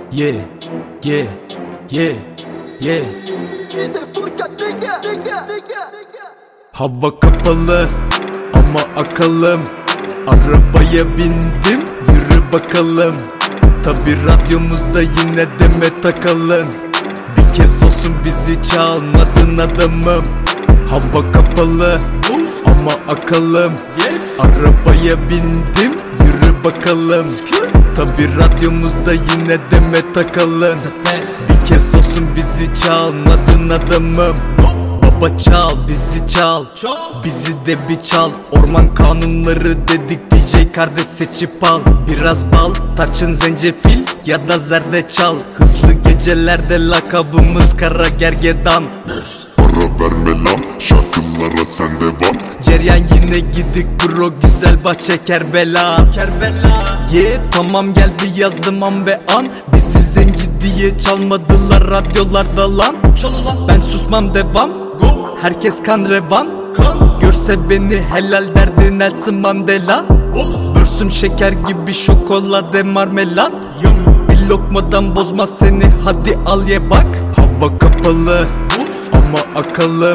Yeah, yeah, yeah, yeah. Hava kapalı ama akalım. Arabaya bindim, yürü bakalım. Tabi radyomuzda yine Demet Akalın. Bir kez olsun bizi çalmadın adamım. Hava kapalı ama akalım. Arabaya bindim, yürü bakalım. Tabi radyomuzda yine Demet Akalın. Bir kez olsun bizi çalmadın adamım. Baba çal, bizi çal, bizi de bir çal. Orman kanunları dedik, DJ kardeş seçip al. Biraz bal, tarçın, zencefil ya da zerdeçal. Hızlı gecelerde lakabımız Kara Gergedan. Para verme lan, şarkılara sen devam. Ceryan yine gidik bro, güzel bahçe Kerbela. Yeah, tamam geldi yazdım an ve an. Bizi zenci diye çalmadılar radyolarda lan. Ben susmam devam. Herkes kan revan. Görse beni helal derdi Nelson Mandela. Börsüm şeker gibi şokolade marmelat. Bir lokmadan bozmaz seni, hadi al ye bak. Hava kapalı ama akalım.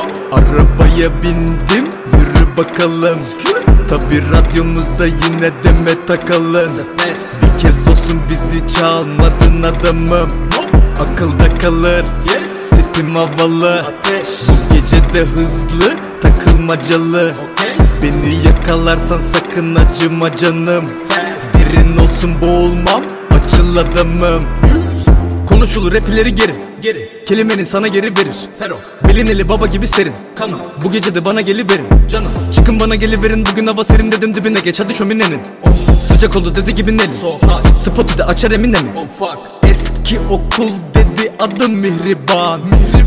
Arabaya bindim, yürü bakalım. Tabi radyomuzda yine Demet Akalın. Bir kez olsun bizi çalmadın adamım. Akılda kalır, tipim havalı. Bu gece de hızlı, takılmacalı. Beni yakalarsan sakın acıma canım. Derin olsun boğulmam, açıl adamım. Konuşulur rapileri geri. Kelimenin sana geri verir. Belin eli baba gibi serin. Bu gece de bana geliverin. Çıkın bana geliverin, bugün hava serin dedim, dibine geç hadi şöminenin. Sıcak oldu dedi gibi Nelly. Spotu da açar Emine mi? Eski okul dedi, adım Mihriban.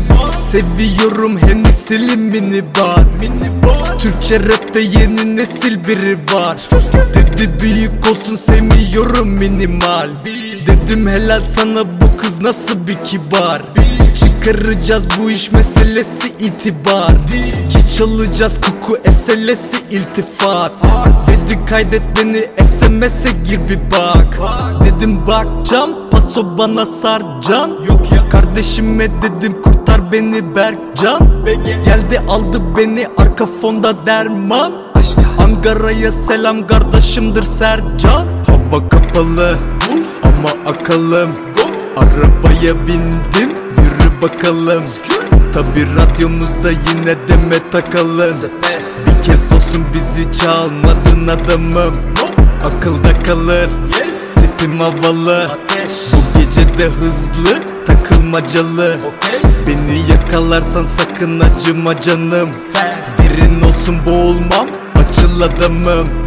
Seviyorum Hennessy'li minibar. Türkçe rapte yeni nesil biri var. Dedi büyük olsun sevmiyorum minimal. Dedim helal sana, bu kız nasıl bir kibar. Çıkaracağız bu iş meselesi itibar. Ki çalacağız koku eselesi iltifat. Dedi kaydet beni SMS'e gir bir bak. Dedim bakcam paso bana sarcan. Kardeşime dedim kurtar beni Berkcan. Geldi aldı beni arka fonda derman. Ankara'ya selam kardeşimdir Sercan. Hava kapalı ama akalım. Arabaya bindim, yürü bakalım. Tabi radyomuzda yine Demet Akalın. Bir kez olsun bizi çalmadın adamım. Akılda kalır, tipim havalı. Bu gece de hızlı, takılmacalı. Beni yakalarsan sakın acıma canım. Derin olsun boğulmam, açıl adamım.